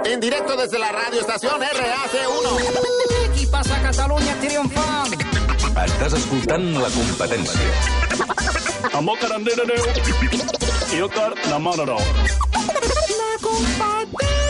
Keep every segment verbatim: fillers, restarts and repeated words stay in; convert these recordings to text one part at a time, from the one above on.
En directo desde la radioestación R A C uno. Aquí passa Catalunya triomfant. Estàs escoltant La Competència. Amb el carandera neu i el car de Mararó. La Competència.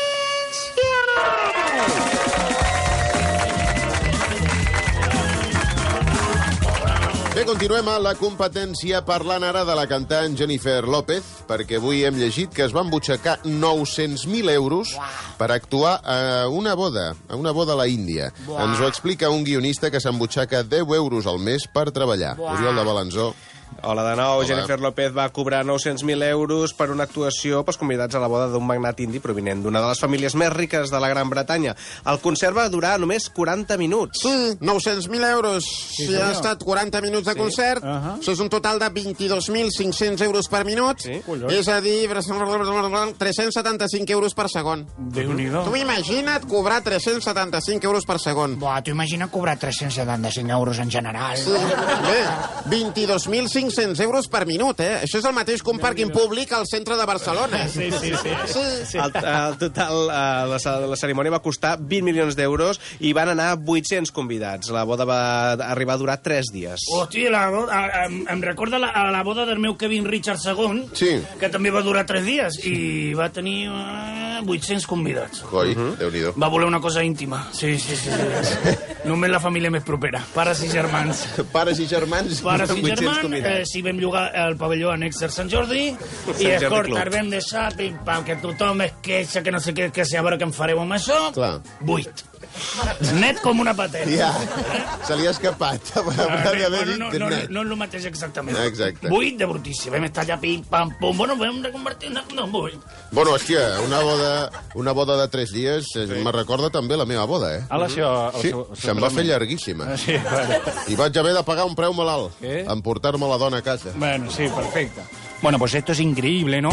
Bé, continuem a La Competència parlant ara de la cantant Jennifer López, perquè avui hem llegit que es van butxacar nou-cents mil euros per actuar a una boda, a una boda a la Índia. Ens ho explica un guionista que s'embutxaca deu euros al mes per treballar. Oriol de Balanzó. Hola de nou. Hola. Jennifer López va cobrar nou-cents mil euros per una actuació pels convidats a la boda d'un magnat indi provinent d'una de les famílies més riques de la Gran Bretanya. El concert va durar només quaranta minuts. Sí, nou-cents mil euros. Sí, si ha estat quaranta minuts de concert, uh -huh. Això és un total de vint-i-dos mil cinc-cents euros per minut, sí? És a dir, tres-cents setanta-cinc euros per segon. Déu-n'hi-do. Tu imagina't cobrar tres-cents setanta-cinc euros per segon. Buah, tu imagina't cobrar tres-cents setanta-cinc euros en general. Sí. Bé, vint-i-dos mil cinc-cents euros per minut, eh? Això és el mateix que un pàrquing públic al centre de Barcelona. Sí, sí, sí. sí. sí. El, el total, uh, la, la cerimònia va costar vint milions d'euros i van anar vuit-cents convidats. La boda va arribar a durar tres dies. Hòstia, la boda, em, em recorda la, la boda del meu Kevin Richard segon, sí. que també va durar tres dies i va tenir uh, vuit-cents convidats. Coi, uh -huh. Déu-n'hi-do. Va voler una cosa íntima. Sí, sí, sí. sí. Només la família més propera. Pares i germans. Pares i germans. Pares i germans. Eh, si vam llogar el pavelló annex del Sant Jordi i escolta, vam deixar pim, pam, que tothom es queixa, que no sé què, que sé a veure què en fareu amb això. Clar. Vuit. Net com una pateta. Ja, se li ha escapat. Ah, bé, bueno, no, no, no, no és el mateix exactament. Exacte. Vuit de brutícia. Vam estar allà pim, pam, pum. Bueno, vam reconvertir en no, vuit. Bueno, hòstia, una boda, una boda de tres dies sí. Me recorda també la meva boda, eh? A la seva... Sí, se'm va fer llarguíssima. Sí, bueno. I vaig haver de pagar un preu molt alt. ¿Qué? Emportar-me la dona a casa. Bueno, sí, perfecto. Bueno, pues esto es increíble, ¿no?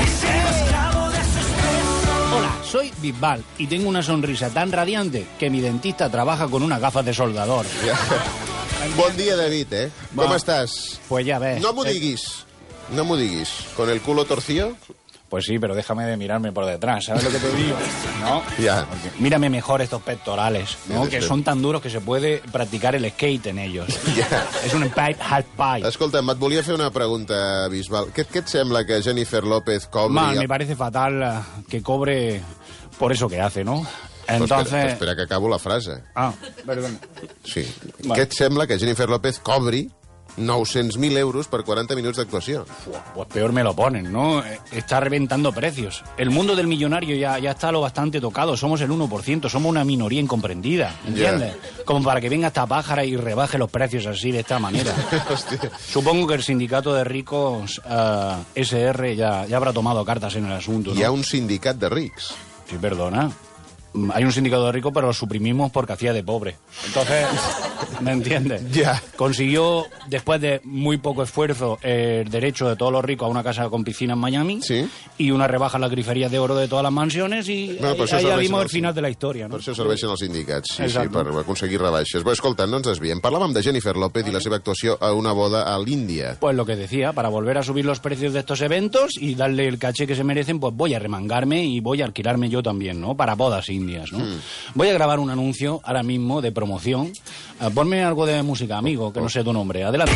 Hola, soy Bisbal y tengo una sonrisa tan radiante que mi dentista trabaja con unas gafas de soldador. Ja. Bon dia, David, eh? Va. Com estàs? Pues ya ves. No m'ho diguis. No m'ho diguis. ¿Con el culo torcido? Pues sí, pero déjame de mirarme por detrás, ¿sabes lo que te digo? ¿No? Ya. Porque mírame mejor estos pectorales, ¿no? Sí, Que sí. son tan duros que se puede practicar el skate en ellos. Ja. És un pipe half pipe. Escolta'm, et volia fer una pregunta, Bisbal. Què, què et sembla que Jennifer López cobri... Mal, me parece fatal eh, que cobre por eso que hace, ¿no? Entonces... Espera, espera que acabo la frase. Ah, perdón. Sí. Vale. Què et sembla que Jennifer López cobri nou-cents mil euros per quaranta minuts d'actuació? Pues peor me lo ponen, ¿no? Está reventando precios. El mundo del millonario ya, ya está lo bastante tocado. Somos el uno por ciento, somos una minoría incomprendida, ¿entiendes? Yeah. Como para que venga esta pájara y rebaje los precios así, de esta manera. Supongo que el sindicato de ricos, uh, S R, ya, ya habrá tomado cartas en el asunto, ¿no? Hi ha un sindicat de rics. Sí, perdona. Hay un sindicato de ricos, pero lo suprimimos porque hacía de pobre. Entonces, ¿me entiendes? Ya. Consiguió, después de muy poco esfuerzo, el derecho de todos los ricos a una casa con piscina en Miami. Sí. Y una rebaja en las griferías de oro de todas las mansiones y No, ahí, ahí ja vimos el final de la història, no? Per això serveixen els sindicats, sí, Exacte. sí, per aconseguir rebaixes. Bé, escolta, no ens desviem. Parlàvem de Jennifer López i la seva actuació a una boda a l'Índia. Pues lo que decía, para volver a subir los precios de estos eventos y darle el caché que se merecen, pues voy a remangarme y voy a alquilarme yo también, ¿no? Para bodas indias, ¿no? Hmm. Voy a grabar un anuncio ahora mismo de promoción. Uh, ponme algo de música, amigo, que no sé tu nombre. Adelante.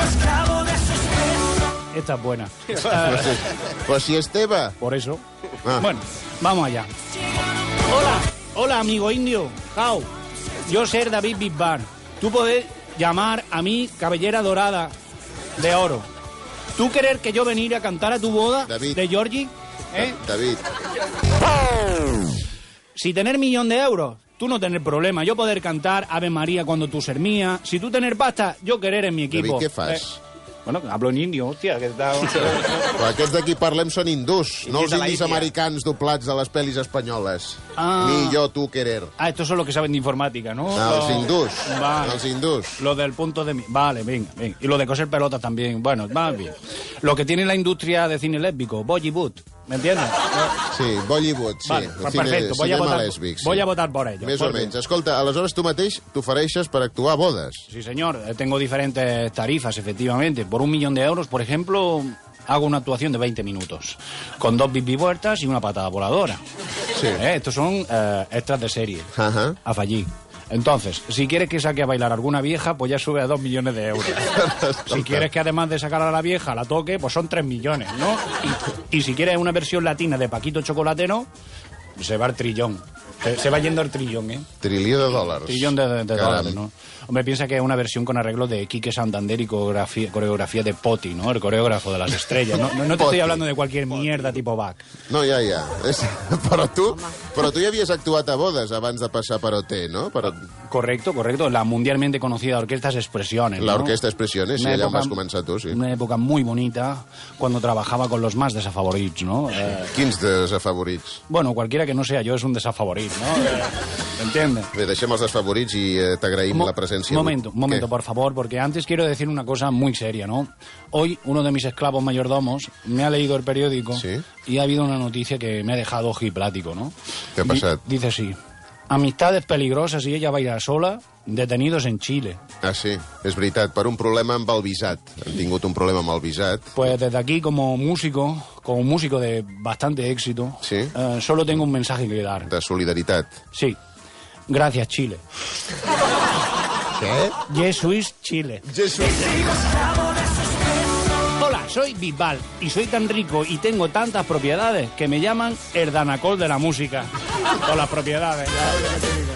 Esta es buena. Pues, pues si es teva. Por eso. Ah. Bueno, vamos allá. Hola, hola, amigo indio. How? Yo ser David Bisbal. Tú podés llamar a mí cabellera dorada de oro. ¿Tú querer que yo venir a cantar a tu boda David. de Georgie? ¿Eh? David. Si tener millón de euros, tú no tener problema. Yo poder cantar Ave María cuando tú ser mía. Si tú tener pasta, yo querer en mi equipo. David, què fas? Eh, bueno, hablo en indio, hòstia, que està... Però aquests d'aquí parlem són hindús, I no és els de la indis Índia. americans doblats de les pel·lis espanyoles. Ah. Ni yo, tú querer. Ah, estos son los que saben de informática, ¿no? Ah, els Los- hindús. Vale. Els hindús. Lo del punto de... mi- Vale, venga, venga. Y lo de coser pelotas también. Bueno, va bien. Lo que tiene la industria de cine lésbico, Bollywood, ¿me entiendes? Sí, Bollywood, sí. Vale, El perfecto. Voy a, cinema votar, lèsbic, sí. voy a votar por ello. Més o Porque- menys. Escolta, aleshores tu mateix t'ofereixes per actuar a bodes. Sí, señor. Eh, Tengo diferentes tarifas, efectivamente. Por un millón de euros, por ejemplo, hago una actuación de veinte minutos. Con dos bibi vueltas y una patada voladora. Sí. ¿Eh? Estos son eh, extras de serie. Ajá. A fallir. Entonces, si quieres que saque a bailar alguna vieja, pues ya sube a dos millones de euros. Si quieres que además de sacar a la vieja la toque, pues son tres millones, ¿no? Y, y si quieres una versión latina de Paquito Chocolatero, se va al trillón. Se, se va yendo al trillón, ¿eh? Trilió de dòlars. Trillón de, de, de dólares, ¿no? Hombre, piensa que es una versión con arreglos de Quique Santander y coreografía, coreografía de Poti, ¿no? El coreógrafo de las estrellas. No, no, no te estoy hablando de cualquier mierda tipo Bach. No, ja, ja. És... Però tu però tu ja havies actuat a bodes abans de passar per O T, no? Per... Correcto, correcto. La mundialmente conocida Orquesta Expresiones, ¿no? La Orquesta Expresiones, sí, Una allà època, on vas començar tu, sí. Una època muy bonita, cuando trabajaba con los más desafavorits, ¿no? Eh, Quins desafavorits? bueno, cualquiera que no sea yo es un desafavorit, ¿no? Eh, ¿Entiendes? Bé, deixem els desfavorits i eh, t'agraïm Mo- la presència. Momento, un momento, ¿Qué? por favor, porque antes quiero decir una cosa muy seria, ¿no? Hoy uno de mis esclavos mayordomos me ha leído el periódico Sí. y ha habido una noticia que me ha dejado ojiplático, ¿no? ¿Qué ha Di- pasado? dice así: amistades peligrosas y ella va a ir sola, detenidos en Chile. Ah, sí, és veritat, per un problema amb el visat. Han tingut un problema amb el visat. Pues desde aquí, como músico, como músico de bastante éxito, Sí. eh, solo tengo un mensaje que dar. De solidaritat. Sí. Gracias, Chile. Què? Jesús Chile. Hola, soy Bisbal y soy tan rico y tengo tantas propiedades que me llaman el Danacol de la música. Con las propiedades. ya, ya te digo.